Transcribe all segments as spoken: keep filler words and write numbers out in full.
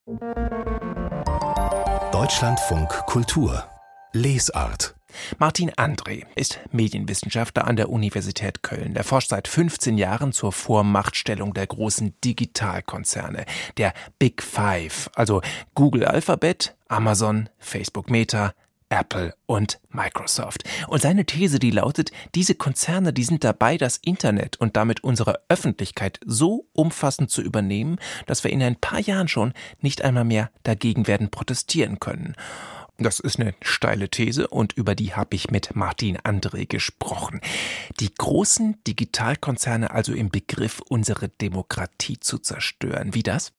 Deutschlandfunk Kultur Lesart. Martin André ist Medienwissenschaftler an der Universität Köln. Er forscht seit fünfzehn Jahren zur Vormachtstellung der großen Digitalkonzerne, der Big Five, also Google Alphabet, Amazon, Facebook Meta, Apple und Microsoft. Und seine These, die lautet, diese Konzerne, die sind dabei, das Internet und damit unsere Öffentlichkeit so umfassend zu übernehmen, dass wir in ein paar Jahren schon nicht einmal mehr dagegen werden protestieren können. Das ist eine steile These und über die habe ich mit Martin André gesprochen. Die großen Digitalkonzerne also im Begriff, unsere Demokratie zu zerstören. Wie das?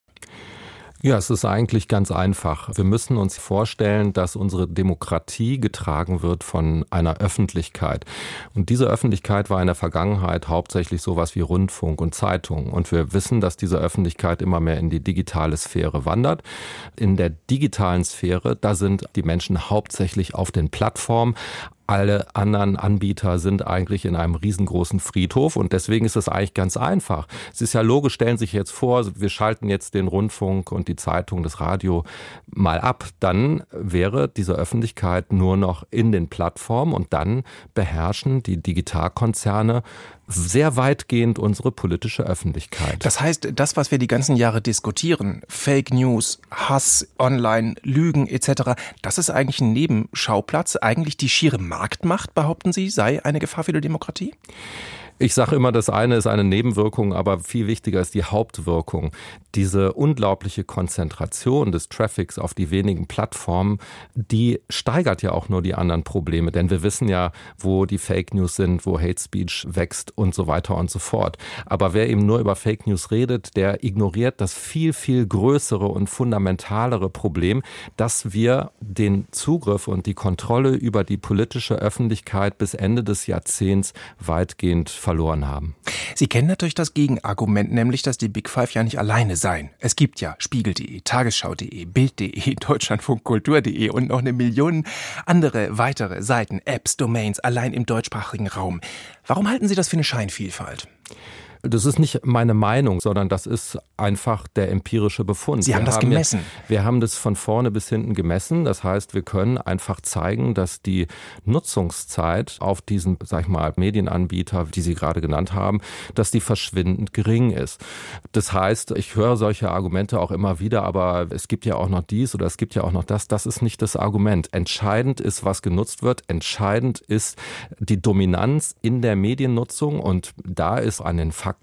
Ja, es ist eigentlich ganz einfach. Wir müssen uns vorstellen, dass unsere Demokratie getragen wird von einer Öffentlichkeit. Und diese Öffentlichkeit war in der Vergangenheit hauptsächlich sowas wie Rundfunk und Zeitungen. Und wir wissen, dass diese Öffentlichkeit immer mehr in die digitale Sphäre wandert. In der digitalen Sphäre, da sind die Menschen hauptsächlich auf den Plattformen. Alle anderen Anbieter sind eigentlich in einem riesengroßen Friedhof und deswegen ist es eigentlich ganz einfach. Es ist ja logisch, stellen Sie sich jetzt vor, wir schalten jetzt den Rundfunk und die Zeitung, das Radio mal ab. Dann wäre diese Öffentlichkeit nur noch in den Plattformen und dann beherrschen die Digitalkonzerne sehr weitgehend unsere politische Öffentlichkeit. Das heißt, das, was wir die ganzen Jahre diskutieren, Fake News, Hass, Online, Lügen et cetera, das ist eigentlich ein Nebenschauplatz. Eigentlich die schiere Marktmacht, behaupten Sie, sei eine Gefahr für die Demokratie? Ich sage immer, das eine ist eine Nebenwirkung, aber viel wichtiger ist die Hauptwirkung. Diese unglaubliche Konzentration des Traffics auf die wenigen Plattformen, die steigert ja auch nur die anderen Probleme. Denn wir wissen ja, wo die Fake News sind, wo Hate Speech wächst und so weiter und so fort. Aber wer eben nur über Fake News redet, der ignoriert das viel, viel größere und fundamentalere Problem, dass wir den Zugriff und die Kontrolle über die politische Öffentlichkeit bis Ende des Jahrzehnts weitgehend verloren haben. Sie kennen natürlich das Gegenargument, nämlich, dass die Big Five ja nicht alleine seien. Es gibt ja Spiegel punkt de, Tagesschau punkt de, Bild punkt de, Deutschlandfunk Kultur punkt de und noch eine Million andere weitere Seiten, Apps, Domains, allein im deutschsprachigen Raum. Warum halten Sie das für eine Scheinvielfalt? Das ist nicht meine Meinung, sondern das ist einfach der empirische Befund. Sie haben wir das haben gemessen? Ja, wir haben das von vorne bis hinten gemessen. Das heißt, wir können einfach zeigen, dass die Nutzungszeit auf diesen, sag ich mal, Medienanbieter, die Sie gerade genannt haben, dass die verschwindend gering ist. Das heißt, ich höre solche Argumente auch immer wieder, aber es gibt ja auch noch dies oder es gibt ja auch noch das. Das ist nicht das Argument. Entscheidend ist, was genutzt wird. Entscheidend ist die Dominanz in der Mediennutzung und da ist an den Fakten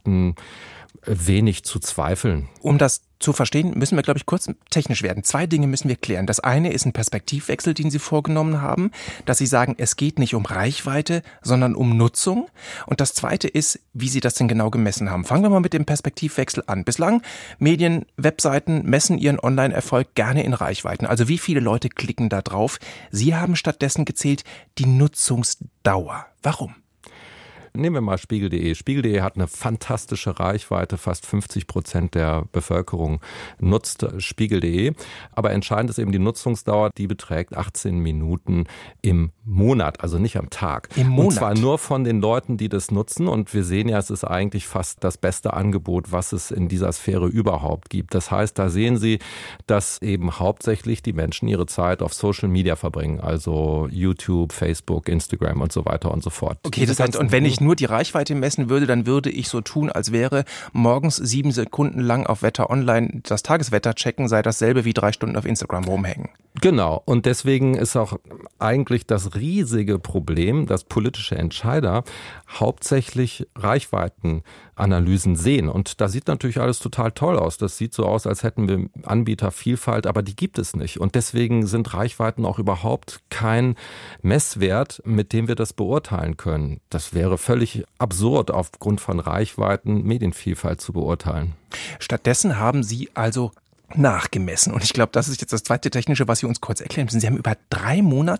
wenig zu zweifeln. Um das zu verstehen, müssen wir, glaube ich, kurz technisch werden. Zwei Dinge müssen wir klären. Das eine ist ein Perspektivwechsel, den Sie vorgenommen haben, dass Sie sagen, es geht nicht um Reichweite, sondern um Nutzung. Und das zweite ist, wie Sie das denn genau gemessen haben. Fangen wir mal mit dem Perspektivwechsel an. Bislang, Medien, Webseiten messen ihren Online-Erfolg gerne in Reichweiten. Also wie viele Leute klicken da drauf? Sie haben stattdessen gezählt die Nutzungsdauer. Warum? Nehmen wir mal Spiegel punkt de. Spiegel punkt de hat eine fantastische Reichweite. Fast fünfzig Prozent der Bevölkerung nutzt Spiegel punkt de. Aber entscheidend ist eben die Nutzungsdauer. Die beträgt achtzehn Minuten im Monat, also nicht am Tag. Im Monat? Und zwar nur von den Leuten, die das nutzen. Und wir sehen ja, es ist eigentlich fast das beste Angebot, was es in dieser Sphäre überhaupt gibt. Das heißt, da sehen Sie, dass eben hauptsächlich die Menschen ihre Zeit auf Social Media verbringen. Also YouTube, Facebook, Instagram und so weiter und so fort. Okay, das heißt, und wenn ich nur die Reichweite messen würde, dann würde ich so tun, als wäre morgens sieben Sekunden lang auf Wetter Online das Tageswetter checken, sei dasselbe wie drei Stunden auf Instagram rumhängen. Genau. Und deswegen ist auch eigentlich das riesige Problem, dass politische Entscheider hauptsächlich Reichweitenanalysen sehen. Und da sieht natürlich alles total toll aus. Das sieht so aus, als hätten wir Anbietervielfalt, aber die gibt es nicht. Und deswegen sind Reichweiten auch überhaupt kein Messwert, mit dem wir das beurteilen können. Das wäre völlig absurd, aufgrund von Reichweiten Medienvielfalt zu beurteilen. Stattdessen haben Sie also nachgemessen. Und ich glaube, das ist jetzt das zweite Technische, was Sie uns kurz erklären müssen. Sie haben über drei Monate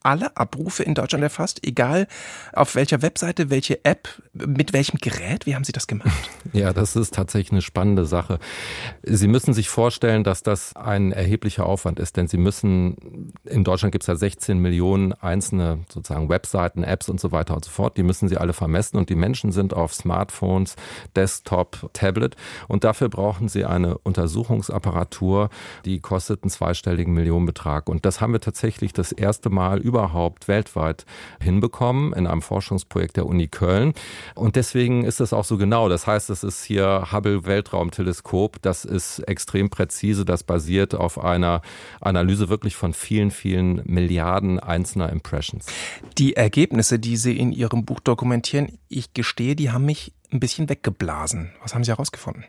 alle Abrufe in Deutschland erfasst, egal auf welcher Webseite, welche App, mit welchem Gerät? Wie haben Sie das gemacht? Ja, das ist tatsächlich eine spannende Sache. Sie müssen sich vorstellen, dass das ein erheblicher Aufwand ist, denn Sie müssen, in Deutschland gibt es ja sechzehn Millionen einzelne sozusagen Webseiten, Apps und so weiter und so fort. Die müssen Sie alle vermessen und die Menschen sind auf Smartphones, Desktop, Tablet und dafür brauchen Sie eine Untersuchungsapparatur, die kostet einen zweistelligen Millionenbetrag. Und das haben wir tatsächlich das erste Mal überhaupt weltweit hinbekommen in einem Forschungsprojekt der Uni Köln. Und deswegen ist es auch so genau. Das heißt, es ist hier Hubble-Weltraumteleskop. Das ist extrem präzise. Das basiert auf einer Analyse wirklich von vielen, vielen Milliarden einzelner Impressions. Die Ergebnisse, die Sie in Ihrem Buch dokumentieren, ich gestehe, die haben mich ein bisschen weggeblasen. Was haben Sie herausgefunden?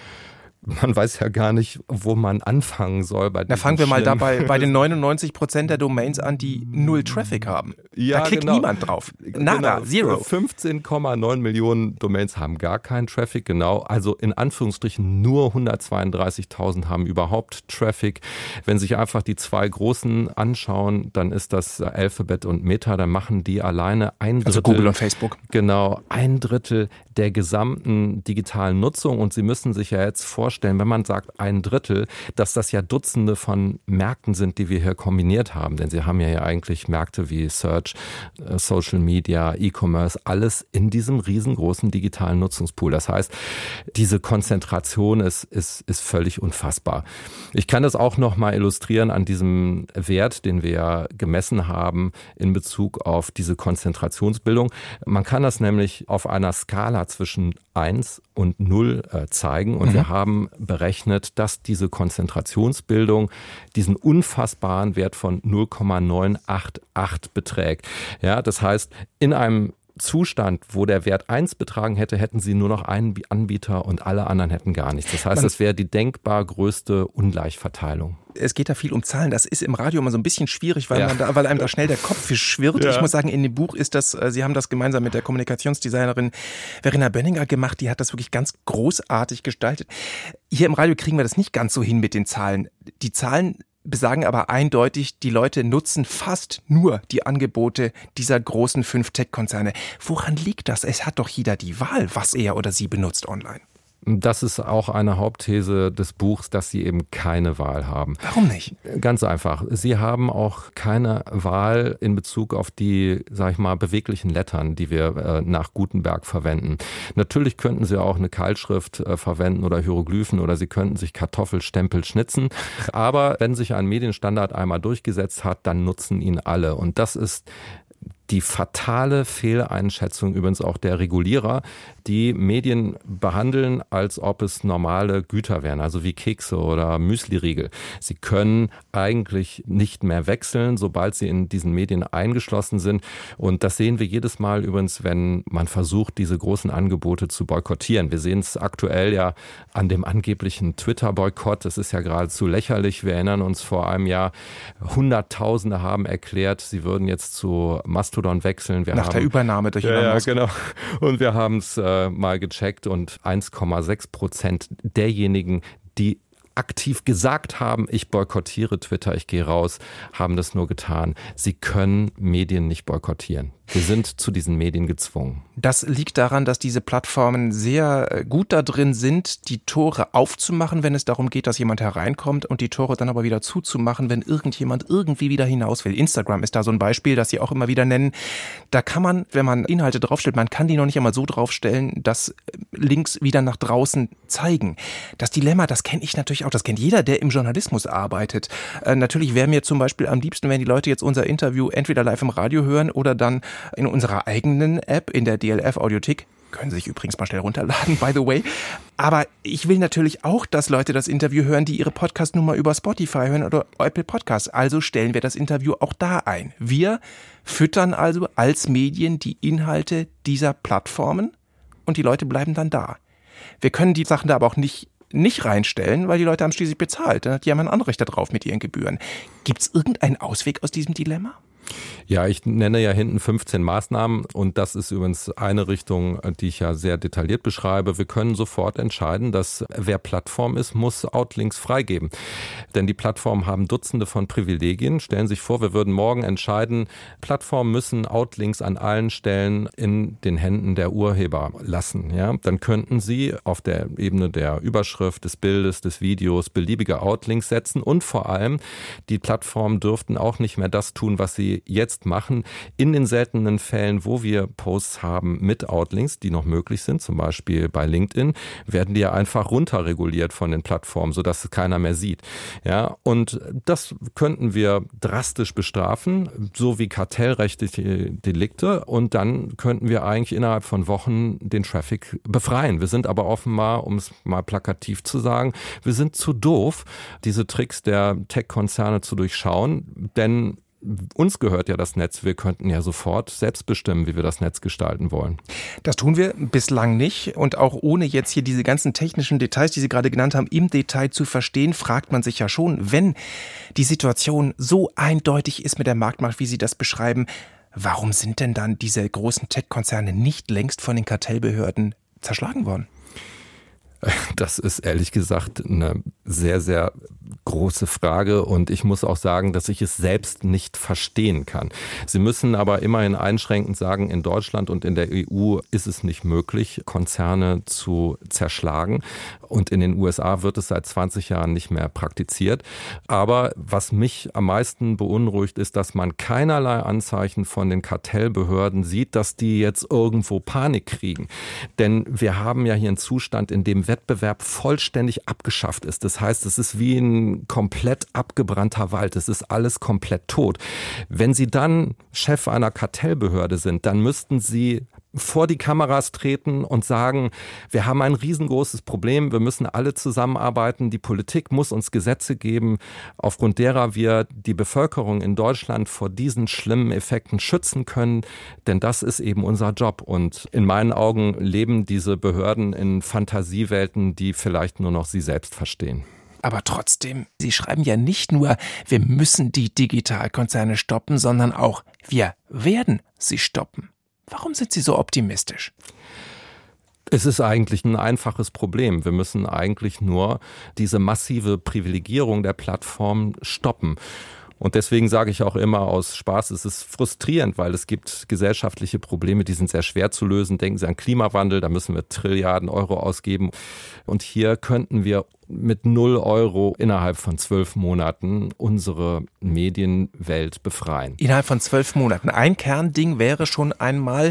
Man weiß ja gar nicht, wo man anfangen soll. Bei Na, fangen wir mal dabei bei den neunundneunzig Prozent der Domains an, die null Traffic haben. Ja, da klickt genau. niemand drauf. Nada, genau. zero. fünfzehn Komma neun Millionen Domains haben gar keinen Traffic, genau. Also in Anführungsstrichen nur hundertzweiunddreißigtausend haben überhaupt Traffic. Wenn sich einfach die zwei großen anschauen, dann ist das Alphabet und Meta, dann machen die alleine ein Drittel. Also Google und Facebook. Genau, ein Drittel der gesamten digitalen Nutzung. Und Sie müssen sich ja jetzt vorstellen, wenn man sagt ein Drittel, dass das ja Dutzende von Märkten sind, die wir hier kombiniert haben. Denn Sie haben ja eigentlich Märkte wie Search, Social Media, E-Commerce, alles in diesem riesengroßen digitalen Nutzungspool. Das heißt, diese Konzentration ist, ist, ist völlig unfassbar. Ich kann das auch noch mal illustrieren an diesem Wert, den wir gemessen haben in Bezug auf diese Konzentrationsbildung. Man kann das nämlich auf einer Skala zwischen eins und null äh, zeigen und mhm. wir haben berechnet, dass diese Konzentrationsbildung diesen unfassbaren Wert von null Komma neun acht acht beträgt. Ja, das heißt, in einem Zustand, wo der Wert eins betragen hätte, hätten Sie nur noch einen Anbieter und alle anderen hätten gar nichts. Das heißt, das wäre die denkbar größte Ungleichverteilung. Es geht da viel um Zahlen. Das ist im Radio immer so ein bisschen schwierig, weil, ja. man da, weil einem da schnell der Kopf schwirrt. Ja. Ich muss sagen, in dem Buch ist das, Sie haben das gemeinsam mit der Kommunikationsdesignerin Verena Bönninger gemacht. Die hat das wirklich ganz großartig gestaltet. Hier im Radio kriegen wir das nicht ganz so hin mit den Zahlen. Die Zahlen besagen aber eindeutig, die Leute nutzen fast nur die Angebote dieser großen fünf Tech-Konzerne. Woran liegt das? Es hat doch jeder die Wahl, was er oder sie benutzt online. Das ist auch eine Hauptthese des Buchs, dass sie eben keine Wahl haben. Warum nicht? Ganz einfach. Sie haben auch keine Wahl in Bezug auf die, sag ich mal, beweglichen Lettern, die wir äh, nach Gutenberg verwenden. Natürlich könnten Sie auch eine Keilschrift äh, verwenden oder Hieroglyphen oder Sie könnten sich Kartoffelstempel schnitzen. Aber wenn sich ein Medienstandard einmal durchgesetzt hat, dann nutzen ihn alle. Und das ist die fatale Fehleinschätzung übrigens auch der Regulierer, die Medien behandeln, als ob es normale Güter wären, also wie Kekse oder Müsliriegel. Sie können eigentlich nicht mehr wechseln, sobald sie in diesen Medien eingeschlossen sind. Und das sehen wir jedes Mal übrigens, wenn man versucht, diese großen Angebote zu boykottieren. Wir sehen es aktuell ja an dem angeblichen Twitter-Boykott. Das ist ja geradezu lächerlich. Wir erinnern uns, vor einem Jahr Hunderttausende haben erklärt, sie würden jetzt zu Mastodon wechseln. Wir Nach haben, der Übernahme durch Elon ja, Musk. Ja, genau. Und wir haben es äh, mal gecheckt und eins Komma sechs Prozent derjenigen, die aktiv gesagt haben, ich boykottiere Twitter, ich gehe raus, haben das nur getan. Sie können Medien nicht boykottieren. Wir sind zu diesen Medien gezwungen. Das liegt daran, dass diese Plattformen sehr gut da drin sind, die Tore aufzumachen, wenn es darum geht, dass jemand hereinkommt und die Tore dann aber wieder zuzumachen, wenn irgendjemand irgendwie wieder hinaus will. Instagram ist da so ein Beispiel, das Sie auch immer wieder nennen. Da kann man, wenn man Inhalte draufstellt, man kann die noch nicht einmal so draufstellen, dass Links wieder nach draußen zeigen. Das Dilemma, das kenne ich natürlich auch, das kennt jeder, der im Journalismus arbeitet. Äh, natürlich wäre mir zum Beispiel am liebsten, wenn die Leute jetzt unser Interview entweder live im Radio hören oder dann in unserer eigenen App, in der D L F-Audiothek. Können Sie sich übrigens mal schnell runterladen, by the way. Aber ich will natürlich auch, dass Leute das Interview hören, die ihre Podcast-Nummer über Spotify hören oder Apple Podcasts. Also stellen wir das Interview auch da ein. Wir füttern also als Medien die Inhalte dieser Plattformen und die Leute bleiben dann da. Wir können die Sachen da aber auch nicht nicht reinstellen, weil die Leute haben schließlich bezahlt. Die haben ein Anrecht darauf mit ihren Gebühren. Gibt es irgendeinen Ausweg aus diesem Dilemma? Ja, ich nenne ja hinten fünfzehn Maßnahmen und das ist übrigens eine Richtung, die ich ja sehr detailliert beschreibe. Wir können sofort entscheiden, dass wer Plattform ist, muss Outlinks freigeben. Denn die Plattformen haben Dutzende von Privilegien. Stellen Sie sich vor, wir würden morgen entscheiden, Plattformen müssen Outlinks an allen Stellen in den Händen der Urheber lassen. Ja, dann könnten Sie auf der Ebene der Überschrift, des Bildes, des Videos beliebige Outlinks setzen und vor allem die Plattformen dürften auch nicht mehr das tun, was sie jetzt machen. In den seltenen Fällen, wo wir Posts haben mit Outlinks, die noch möglich sind, zum Beispiel bei LinkedIn, werden die ja einfach runterreguliert von den Plattformen, sodass es keiner mehr sieht. Ja, und das könnten wir drastisch bestrafen, so wie kartellrechtliche Delikte, und dann könnten wir eigentlich innerhalb von Wochen den Traffic befreien. Wir sind aber offenbar, um es mal plakativ zu sagen, wir sind zu doof, diese Tricks der Tech-Konzerne zu durchschauen, denn uns gehört ja das Netz. Wir könnten ja sofort selbst bestimmen, wie wir das Netz gestalten wollen. Das tun wir bislang nicht. Und auch ohne jetzt hier diese ganzen technischen Details, die Sie gerade genannt haben, im Detail zu verstehen, fragt man sich ja schon, wenn die Situation so eindeutig ist mit der Marktmacht, wie Sie das beschreiben, warum sind denn dann diese großen Tech-Konzerne nicht längst von den Kartellbehörden zerschlagen worden? Das ist ehrlich gesagt eine sehr, sehr große Frage und ich muss auch sagen, dass ich es selbst nicht verstehen kann. Sie müssen aber immerhin einschränkend sagen, in Deutschland und in der E U ist es nicht möglich, Konzerne zu zerschlagen und in den U S A wird es seit zwanzig Jahren nicht mehr praktiziert. Aber was mich am meisten beunruhigt, ist, dass man keinerlei Anzeichen von den Kartellbehörden sieht, dass die jetzt irgendwo Panik kriegen. Denn wir haben ja hier einen Zustand, in dem Wettbewerb vollständig abgeschafft ist. Das heißt, es ist wie ein komplett abgebrannter Wald. Es ist alles komplett tot. Wenn Sie dann Chef einer Kartellbehörde sind, dann müssten Sie vor die Kameras treten und sagen, wir haben ein riesengroßes Problem, wir müssen alle zusammenarbeiten, die Politik muss uns Gesetze geben, aufgrund derer wir die Bevölkerung in Deutschland vor diesen schlimmen Effekten schützen können, denn das ist eben unser Job. Und in meinen Augen leben diese Behörden in Fantasiewelten, die vielleicht nur noch sie selbst verstehen. Aber trotzdem, Sie schreiben ja nicht nur, wir müssen die Digitalkonzerne stoppen, sondern auch, wir werden sie stoppen. Warum sind Sie so optimistisch? Es ist eigentlich ein einfaches Problem. Wir müssen eigentlich nur diese massive Privilegierung der Plattform stoppen. Und deswegen sage ich auch immer aus Spaß, es ist frustrierend, weil es gibt gesellschaftliche Probleme, die sind sehr schwer zu lösen. Denken Sie an Klimawandel, da müssen wir Trilliarden Euro ausgeben. Und hier könnten wir mit null Euro innerhalb von zwölf Monaten unsere Medienwelt befreien. Innerhalb von zwölf Monaten. Ein Kernding wäre schon einmal,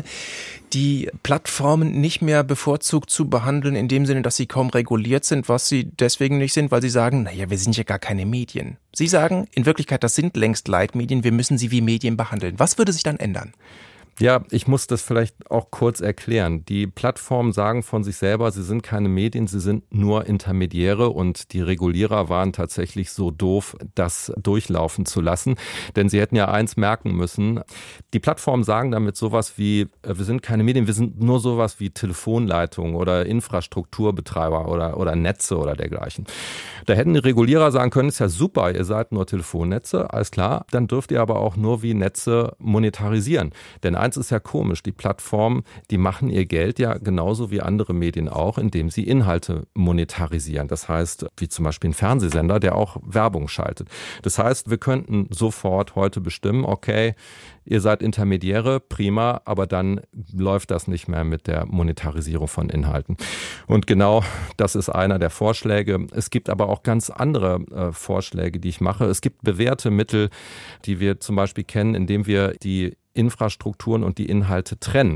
die Plattformen nicht mehr bevorzugt zu behandeln, in dem Sinne, dass sie kaum reguliert sind, was sie deswegen nicht sind, weil sie sagen, naja, wir sind ja gar keine Medien. Sie sagen, in Wirklichkeit, das sind längst Leitmedien, wir müssen sie wie Medien behandeln. Was würde sich dann ändern? Ja, ich muss das vielleicht auch kurz erklären. Die Plattformen sagen von sich selber, sie sind keine Medien, sie sind nur Intermediäre und die Regulierer waren tatsächlich so doof, das durchlaufen zu lassen. Denn sie hätten ja eins merken müssen, die Plattformen sagen damit sowas wie, wir sind keine Medien, wir sind nur sowas wie Telefonleitungen oder Infrastrukturbetreiber oder, oder Netze oder dergleichen. Da hätten die Regulierer sagen können, ist ja super, ihr seid nur Telefonnetze, alles klar, dann dürft ihr aber auch nur wie Netze monetarisieren. Denn eins ist ja komisch, die Plattformen, die machen ihr Geld ja genauso wie andere Medien auch, indem sie Inhalte monetarisieren. Das heißt, wie zum Beispiel ein Fernsehsender, der auch Werbung schaltet. Das heißt, wir könnten sofort heute bestimmen, okay, ihr seid Intermediäre, prima, aber dann läuft das nicht mehr mit der Monetarisierung von Inhalten. Und genau das ist einer der Vorschläge. Es gibt aber auch ganz andere äh, Vorschläge, die ich mache. Es gibt bewährte Mittel, die wir zum Beispiel kennen, indem wir die Infrastrukturen und die Inhalte trennen.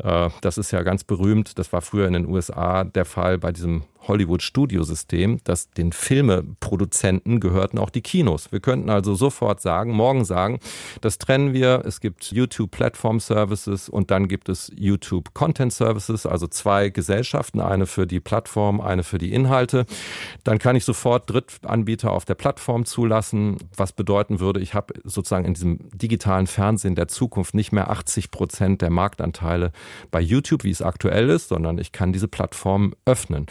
Das ist ja ganz berühmt. Das war früher in den U S A der Fall bei diesem Hollywood-Studiosystem, dass den Filmeproduzenten gehörten auch die Kinos. Wir könnten also sofort sagen, morgen sagen, das trennen wir. Es gibt YouTube Platform Services und dann gibt es YouTube Content Services, also zwei Gesellschaften, eine für die Plattform, eine für die Inhalte. Dann kann ich sofort Drittanbieter auf der Plattform zulassen, was bedeuten würde, ich habe sozusagen in diesem digitalen Fernsehen der Zukunft nicht mehr achtzig Prozent der Marktanteile bei YouTube, wie es aktuell ist, sondern ich kann diese Plattform öffnen.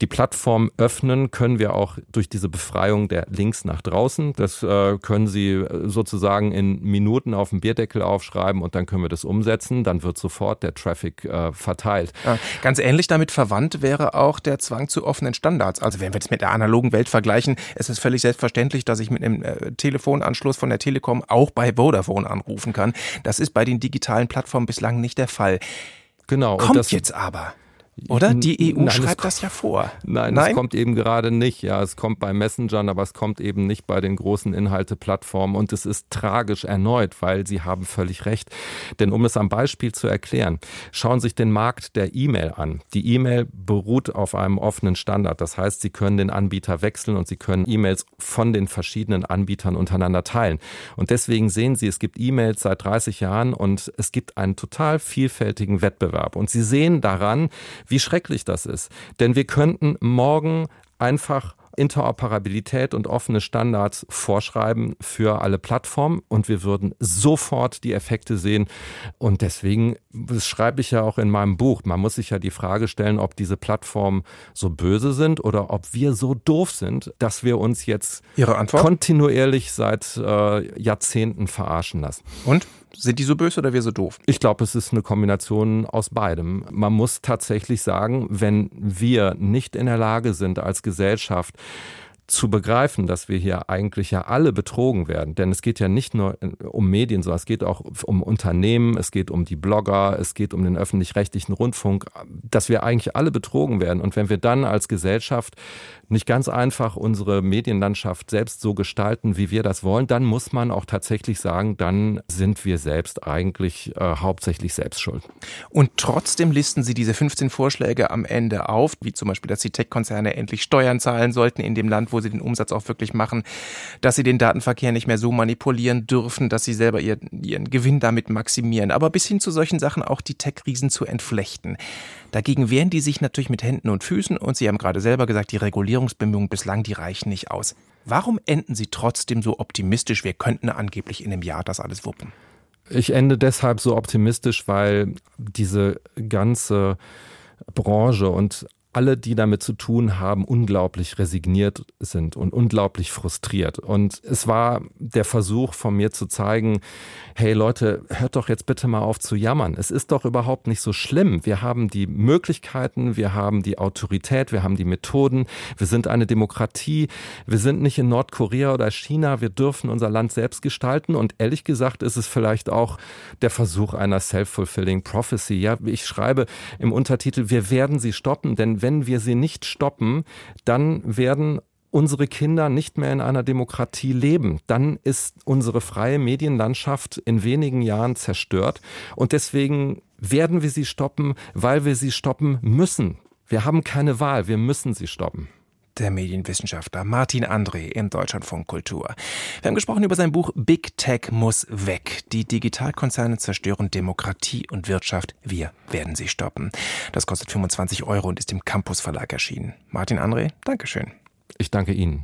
Die Plattform öffnen können wir auch durch diese Befreiung der Links nach draußen. Das äh, können Sie sozusagen in Minuten auf dem Bierdeckel aufschreiben und dann können wir das umsetzen. Dann wird sofort der Traffic äh, verteilt. Ja, ganz ähnlich damit verwandt wäre auch der Zwang zu offenen Standards. Also wenn wir das mit der analogen Welt vergleichen, es ist völlig selbstverständlich, dass ich mit einem äh, Telefonanschluss von der Telekom auch bei Vodafone anrufen kann. Das ist bei den digitalen Plattformen bislang nicht der Fall. Genau. Kommt und das jetzt aber. Oder? Die E U Nein, schreibt es, das ja vor. Nein, Nein, es kommt eben gerade nicht. Ja, es kommt bei Messengern, aber es kommt eben nicht bei den großen Inhalteplattformen. Und es ist tragisch erneut, weil Sie haben völlig recht. Denn um es am Beispiel zu erklären, schauen Sie sich den Markt der E-Mail an. Die E-Mail beruht auf einem offenen Standard. Das heißt, Sie können den Anbieter wechseln und Sie können E-Mails von den verschiedenen Anbietern untereinander teilen. Und deswegen sehen Sie, es gibt E-Mails seit dreißig Jahren und es gibt einen total vielfältigen Wettbewerb. Und Sie sehen daran, wie schrecklich das ist. Denn wir könnten morgen einfach Interoperabilität und offene Standards vorschreiben für alle Plattformen und wir würden sofort die Effekte sehen. Und deswegen, das schreibe ich ja auch in meinem Buch, man muss sich ja die Frage stellen, ob diese Plattformen so böse sind oder ob wir so doof sind, dass wir uns jetzt Ihre Antwort? kontinuierlich seit äh, Jahrzehnten verarschen lassen. Und? Sind die so böse oder wir so doof? Ich glaube, es ist eine Kombination aus beidem. Man muss tatsächlich sagen, wenn wir nicht in der Lage sind, als Gesellschaft zu begreifen, dass wir hier eigentlich ja alle betrogen werden. Denn es geht ja nicht nur um Medien, sondern es geht auch um Unternehmen, es geht um die Blogger, es geht um den öffentlich-rechtlichen Rundfunk, dass wir eigentlich alle betrogen werden. Und wenn wir dann als Gesellschaft nicht ganz einfach unsere Medienlandschaft selbst so gestalten, wie wir das wollen, dann muss man auch tatsächlich sagen, dann sind wir selbst eigentlich äh, hauptsächlich selbst schuld. Und trotzdem listen Sie diese fünfzehn Vorschläge am Ende auf, wie zum Beispiel, dass die Tech-Konzerne endlich Steuern zahlen sollten in dem Land, wo sie den Umsatz auch wirklich machen, dass sie den Datenverkehr nicht mehr so manipulieren dürfen, dass sie selber ihren, ihren Gewinn damit maximieren, aber bis hin zu solchen Sachen auch die Tech-Riesen zu entflechten. Dagegen wehren die sich natürlich mit Händen und Füßen und Sie haben gerade selber gesagt, die Regulierungsbemühungen bislang, die reichen nicht aus. Warum enden Sie trotzdem so optimistisch, wir könnten angeblich in einem Jahr das alles wuppen? Ich ende deshalb so optimistisch, weil diese ganze Branche und alle, die damit zu tun haben, unglaublich resigniert sind und unglaublich frustriert. Und es war der Versuch von mir zu zeigen, hey Leute, hört doch jetzt bitte mal auf zu jammern. Es ist doch überhaupt nicht so schlimm. Wir haben die Möglichkeiten, wir haben die Autorität, wir haben die Methoden, wir sind eine Demokratie, wir sind nicht in Nordkorea oder China, wir dürfen unser Land selbst gestalten. Und ehrlich gesagt ist es vielleicht auch der Versuch einer self-fulfilling prophecy. Ja, ich schreibe im Untertitel, wir werden sie stoppen, denn wenn wir sie nicht stoppen, dann werden unsere Kinder nicht mehr in einer Demokratie leben. Dann ist unsere freie Medienlandschaft in wenigen Jahren zerstört. Und deswegen werden wir sie stoppen, weil wir sie stoppen müssen. Wir haben keine Wahl, wir müssen sie stoppen. Der Medienwissenschaftler Martin André im Deutschlandfunk Kultur. Wir haben gesprochen über sein Buch Big Tech muss weg. Die Digitalkonzerne zerstören Demokratie und Wirtschaft. Wir werden sie stoppen. Das kostet fünfundzwanzig Euro und ist im Campus Verlag erschienen. Martin André, Dankeschön. Ich danke Ihnen.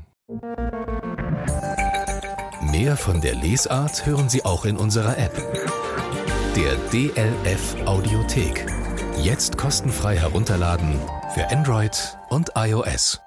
Mehr von der Lesart hören Sie auch in unserer App. Der D L F Audiothek. Jetzt kostenfrei herunterladen für Android und iOS.